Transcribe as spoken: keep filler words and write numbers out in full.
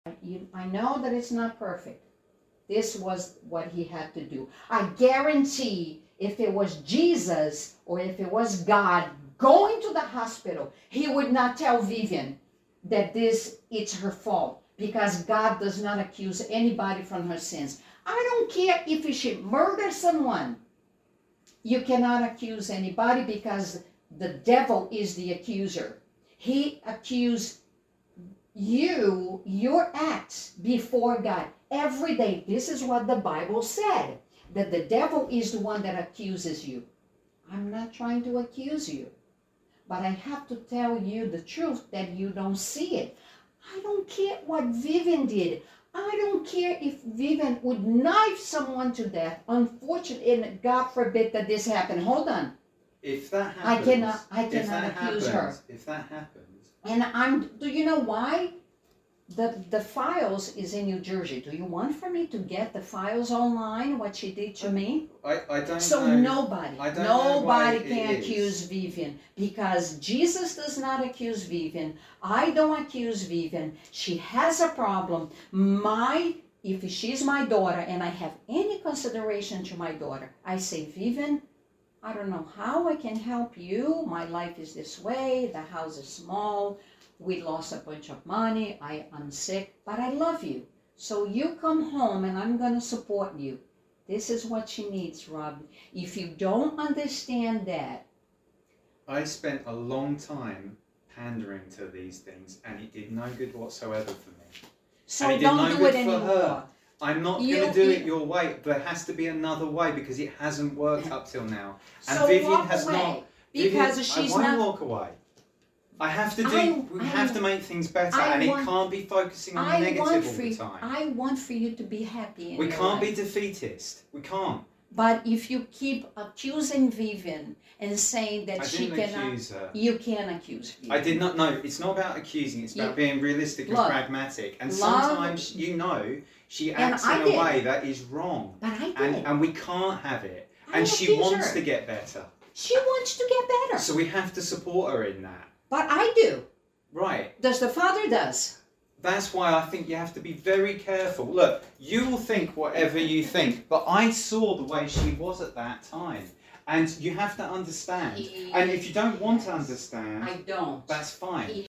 You, I know that it's not perfect. This was what he had to do. I guarantee if it was Jesus or if it was God going to the hospital, he would not tell Vivian that this it's her fault, because God does not accuse anybody from her sins. I don't care if she murdered someone. You cannot accuse anybody because the devil is the accuser. He accused you, your acts before God every day. This is what the Bible said, that the devil is the one that accuses you. I'm not trying to accuse you, but I have to tell you the truth that you don't see it. I don't care what Vivian did. I don't care if Vivian would knife someone to death. Unfortunately, and God forbid that this happened. Hold on. If that happens, I cannot, I if cannot that accuse happens, her. If that happens, And I'm, do you know why? The, the files is in New Jersey. Do you want for me to get the files online, what she did to me? I, I don't So know. nobody, I don't know nobody why can it is. accuse Vivian, because Jesus does not accuse Vivian. I don't accuse Vivian. She has a problem. My, if she's my daughter and I have any consideration to my daughter, I say, Vivian, I don't know how I can help you. My life is this way. The house is small. We lost a bunch of money. I, I'm sick, but I love you. So you come home and I'm going to support you. This is what she needs, Rob. If you don't understand that. I spent a long time pandering to these things and it did no good whatsoever for me. So and it did don't no do good it for anymore. her. I'm not You- going to do you- it your way. There has to be another way because it hasn't worked up till now. And So Vivian walk has away, not. because Vivian, she's I won't not. walk away. I have to do. I- we I- have to make things better, I and want- it can't be focusing on the I negative want all for the you, time. I want for you to be happy in we your can't life. be defeatist. We can't. But if you keep accusing Vivian and saying that I she didn't cannot, accuse her. you can accuse Vivian. I did not know. It's not about accusing. It's about You- being realistic and Look, pragmatic. And love- sometimes, you know, she And acts I in a did. way that is wrong, But I did. and and we can't have it. I And she accuse wants her. to get better, She wants to get better. so we have to support her in that. But I do. Right. Does the father does. That's why I think you have to be very careful. Look, you will think whatever you think, but I saw the way she was at that time. And you have to understand. And if you don't want to understand, I don't. that's fine. He